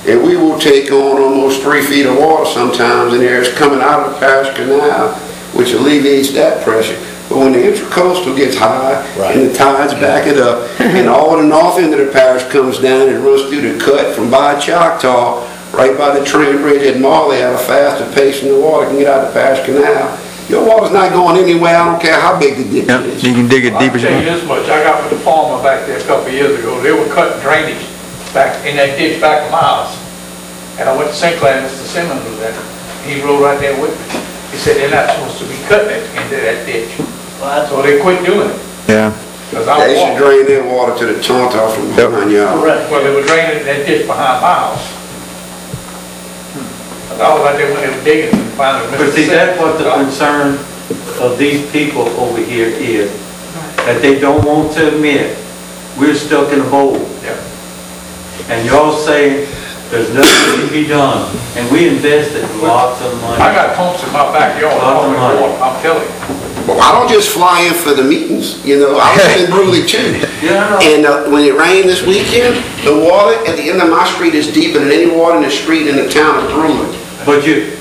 And we will take on almost 3 feet of water sometimes in there. It's coming out of the parish canal, which alleviates that pressure. But when the intracoastal gets high and the tides back it up, and all the north end of the parish comes down and runs through the cut from by Choctaw, right by the train bridge at Marley at a faster pace than the water can get out of the parish canal, your water's not going anywhere. I don't care how big the ditch is. You can dig it deep as you I'll tell want. you this much, I got with the farmer back there a couple of years ago, they were cutting drainage back in that ditch back of my house. And I went to St. Clair, Mr. Simmons was there, he rode right there with me. He said they're not supposed to be cutting it into that ditch. So they quit doing it. Yeah. They should drain their water to the Choctaw from behind y'all. Well, they were draining that ditch behind my house. I was out there when they were digging and finally. But see, that's what the concern of these people over here is, that they don't want to admit we're stuck in a bowl. Yeah. And y'all say there's nothing to be done, and we invested lots of money. I got pumps in my backyard, pumping water, I'm telling you. Well, I don't just fly in for the meetings, you know, I was in Bruley too. Yeah, I know. And when it rained this weekend, the water at the end of my street is deeper than any water in the street in the town of Bruley. But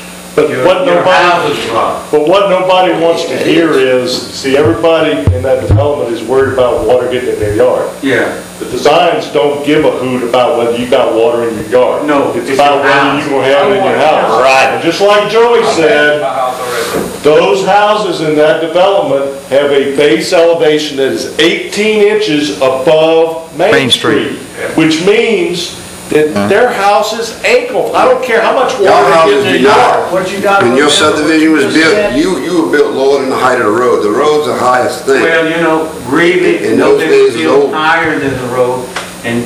what nobody wants to hear is, see, everybody in that development is worried about water getting in their yard. Yeah. The designs don't give a hoot about whether you got water in your yard. No, it's about whether you're going to have it in your house. Right. And just like Joey said, those houses in that development have a base elevation that is 18 inches above Main Street, which means that their house is ankle. I don't care how much water they get in their yard. What you got? When your subdivision was built, you were built lower than the height of the road. The road's the highest thing. Well, you know, really, In those they days, were it's built old. higher than the road, and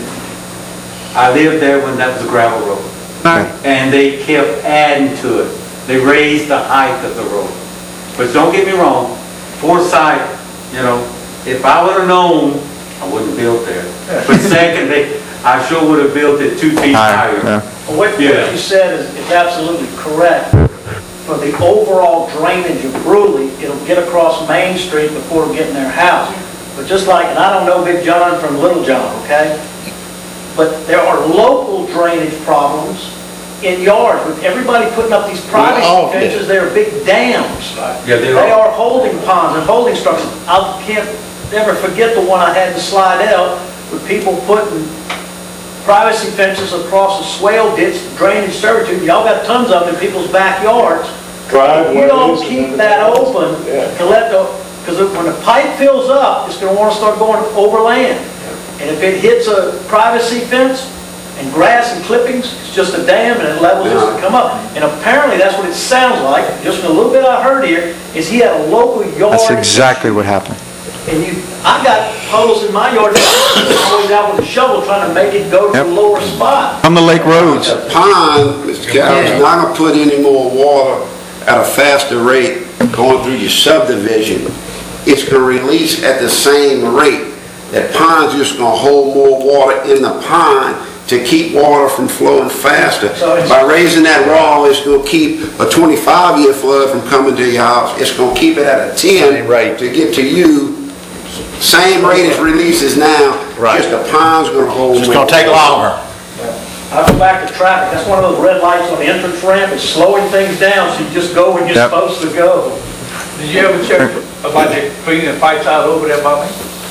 I lived there when that was a gravel road. And they kept adding to it. They raised the height of the road. But don't get me wrong, foresight, you know, if I would have known, I wouldn't have built there. But secondly, I sure would have built it 2 feet higher. Yeah. What you said is absolutely correct. For the overall drainage of Bruley, it'll get across Main Street before it'll get in their house. But just like, and I don't know Big John from Little John, okay? But there are local drainage problems in yards with everybody putting up these privacy fences. They're big dams. Yeah, they are holding ponds and holding structures. I can't never forget the one I had to slide out with people putting privacy fences across a swale ditch, drainage servitude. Y'all got tons of them in people's backyards. If you don't keep that open to let because when the pipe fills up, it's going to want to start going over land. And if it hits a privacy fence and grass and clippings, it's just a dam and it levels just to come up. And apparently that's what it sounds like, just from a little bit I heard here, is he had a local yard. That's exactly what happened. And I got puddles in my yard, always out with a shovel trying to make it go to the lower spot. On the lake roads. The pond, Mr. Carroll, is not going to put any more water at a faster rate going through your subdivision. It's going to release at the same rate. That pond's just going to hold more water in the pond to keep water from flowing faster. By raising that wall, it's going to keep a 25-year flood from coming to your house. It's going to keep it at a 10 to get to you. Same rate as releases now, just the pond's going to hold more. It's going to take longer. I go back to traffic. That's one of those red lights on the entrance ramp. It's slowing things down so you just go when you're supposed to go. Did you ever check about the cleaning the pipes out over there by me?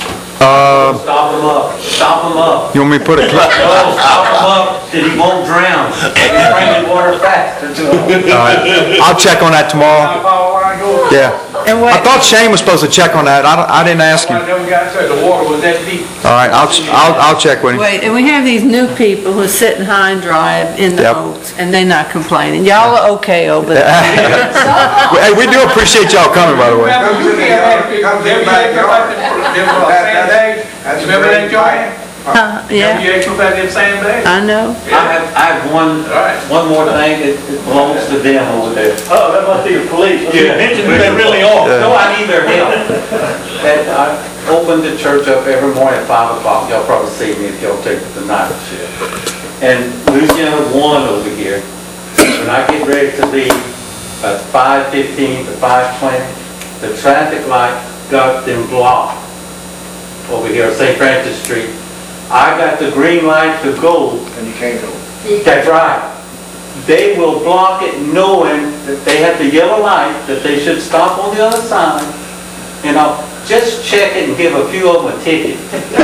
Stop them up. Stop them up. You want me to put a clip? No, stop them up so he won't drown. He's bringing water faster to him. I'll check on that tomorrow. Yeah. I thought Shane was supposed to check on that. I didn't ask him. I never got there. The water was that deep. All right, I'll check with him. Wait, and we have these new people who are sitting high and dry in the oats, and they're not complaining. Y'all are okay over there. Hey, we do appreciate y'all coming, by the way. Remember that, Joanne? Yeah. You asked about them sandbags? I know. I have one more thing that belongs to them over there. Oh, that must be the police. Yeah. Mention who they really are. No, I need their help. I open the church up every morning at 5 o'clock. Y'all probably see me if y'all take the night shift. And Louisiana 1 over here, when I get ready to leave at 5:15 to 5:20, the traffic light got them blocked over here, St. Francis Street. I got the green light to go. And you can't go. That's right. They will block it knowing that they have the yellow light, that they should stop on the other side. And I'll just check it and give a few of them a ticket.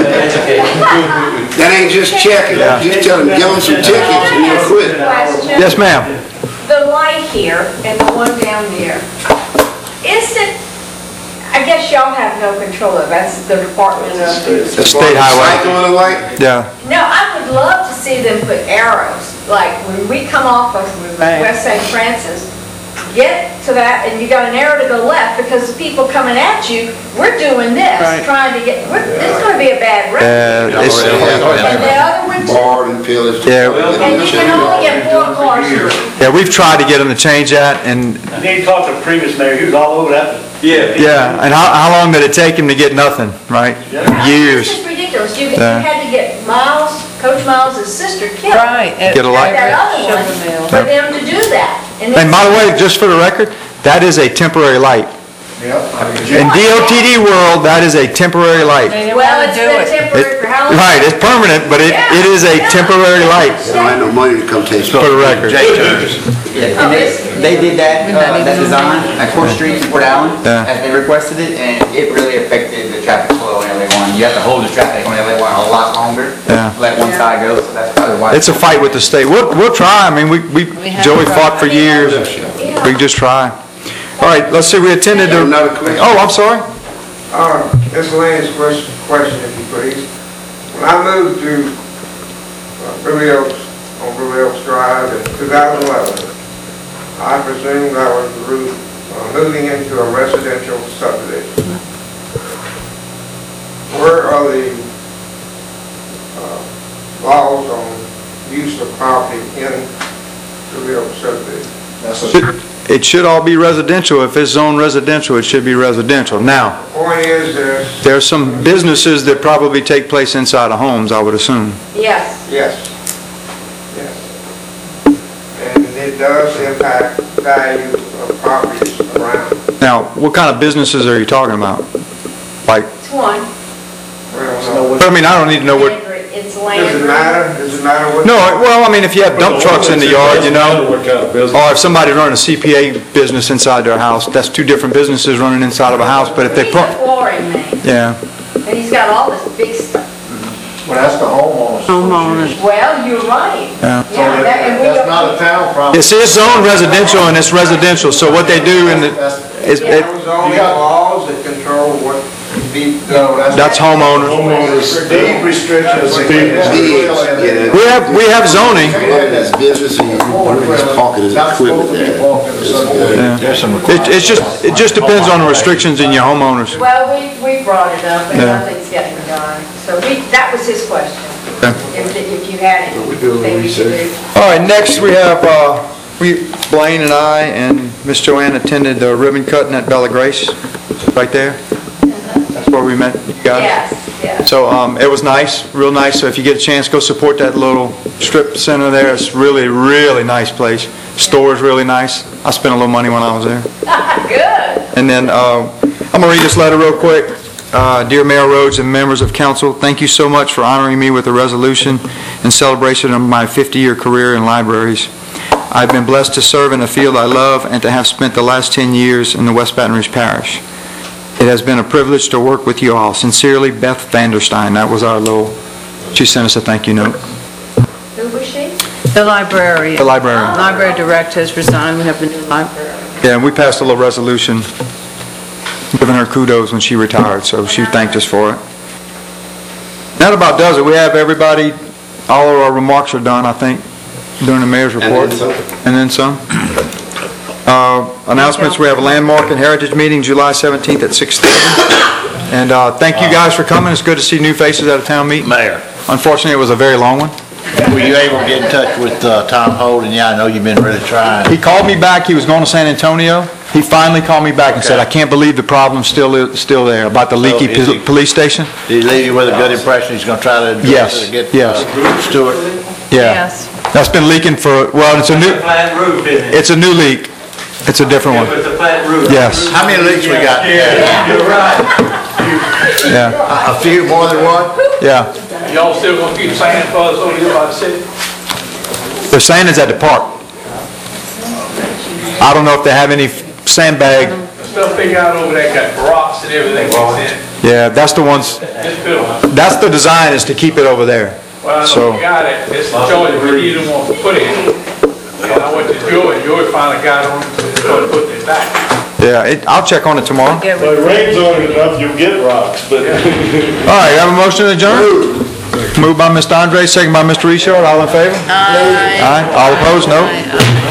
That ain't just checking, just tell them, give them some tickets and you'll quit. Question. Yes, ma'am. The light here and the one down there, is it, I guess y'all have no control of, that's the Department of... The state highway. Cycle on the light? Yeah. No, I would love to see them put arrows, like when we come off of West St. Francis, get to that, and you got an arrow to the left, because the people coming at you, we're doing this, trying to get, it's gonna be a bad road. And the other one too. Barred and pillaged. Yeah. And you can only get 4 cars here. Yeah, we've tried to get them to change that, and, I need to talk to the previous mayor, he was all over that. yeah, and how long did it take him to get nothing, right? Years. This is ridiculous, you had to get Miles, Coach Miles' sister killed. Right. Get a light. That other one, for them to do that. And by the way, just for the record, that is a temporary light. In DOTD world, that is a temporary light. Well, it's been temporary for how long? Right, it's permanent, but it is a temporary light, They don't have no money to come take for the record. Yeah, and they did that, that design at 4th Street in Port Allen, Yeah. as they requested it, and it really affected the traffic flow on LA1. You have to hold the traffic on LA1 a lot longer, Yeah. let one side go, so that's probably why. It's a fight with the state. We'll try, I mean, Joey fought for years, we just try. All right, let's see, we attended the... Another question. Oh, I'm sorry. Miscellaneous question, if you please. When I moved to Ruby Oaks, on Ruby Oaks Drive in 2011, I presumed I was moving into a residential subdivision. Where are the laws on use of property in Ruby Oaks subdivision? It should all be residential. If it's zoned residential, it should be residential. Now, Point is, there's some businesses that probably take place inside of homes, I would assume. Yes. yes. And it does impact value of properties around. Now, what kind of businesses are you talking about? Like, It's one. Well, I mean, I don't need to know what... It's does land. it matter? Does it matter what? No, well, I mean, if you have dump trucks in the yard, you know, What kind of business? or if somebody's running a CPA business inside their house, that's two different businesses running inside of a house, but if they He's put... a flooring man, Yeah, and he's got all this big stuff. Well, that's the homeowners. Homeowners. Well, you're right. Yeah. Yeah, and we That's not a town problem. you see, it's zoned residential and it's residential, so what they do in the... There's only laws that control what can be done. That's homeowners. Homeowners. Deed restrictions. We have zoning. That's business and you're parking his equipment there. It just depends on the restrictions in your homeowners. Well, we brought it up, and Yeah. nothing's getting done. So that was his question. Okay. If you had anything you could do. All right, next we have, Blaine and I and Miss Joanne attended the ribbon cutting at Bella Grace, right there. That's where we met you guys. Yes. So it was nice, real nice. So if you get a chance, go support that little strip center there. It's really, really nice place. Store's really nice. I spent a little money when I was there. Good. And then I'm going to read this letter real quick. Dear Mayor Rhodes and members of council, thank you so much for honoring me with a resolution in celebration of my 50-year career in libraries. I've been blessed to serve in a field I love and to have spent the last 10 years in the West Baton Rouge Parish. It has been a privilege to work with you all. Sincerely, Beth Vanderstein. That was our little, she sent us a thank you note. Who was she? The librarian. The librarian. Library director has resigned, we have a new librarian. Yeah, and we passed a little resolution giving her kudos when she retired, so she thanked us for it. That about does it. We have everybody, all of our remarks are done, I think, during the mayor's report. And then some. Announcements, we have a landmark and heritage meeting July 17th at 6:30. And thank you guys for coming. It's good to see new faces at a town meeting. Mayor, Unfortunately, it was a very long one. were you able to get in touch with Tom Holden? Yeah, I know you've been really trying. He called me back, he was going to San Antonio. He finally called me back and said, I can't believe the problem's still there about the leaky is he- police station. Did he leave you with a good impression? He's going to try to Yes, get yes. Stewart? Yeah. Yes. That's been leaking for, well, it's a new, Flat roof, isn't it? it's a new leak. It's a different one. It's a flat roof. Yes, How many leaks we got? You're right. yeah, A few, more than one? yeah. Y'all still gonna keep saying for us over here by the city? They're saying it's at the park. I don't know if they have any sandbag. The stuff they got over there got rocks and everything mixed in. Yeah, that's the ones, Just built one. that's the design, is to keep it over there. Well, I know So- you got it, it's the choice, but you didn't want to put it. And I went to Joey finally got on, and started putting it back. Yeah, I'll check on it tomorrow. All Yeah, Well, it rains on it enough, you'll get rocks, but. right, have a motion to adjourn? Moved by Mr. Andre, second by Mr. Richard, all in favor? Aye. Aye. All opposed, no? Aye.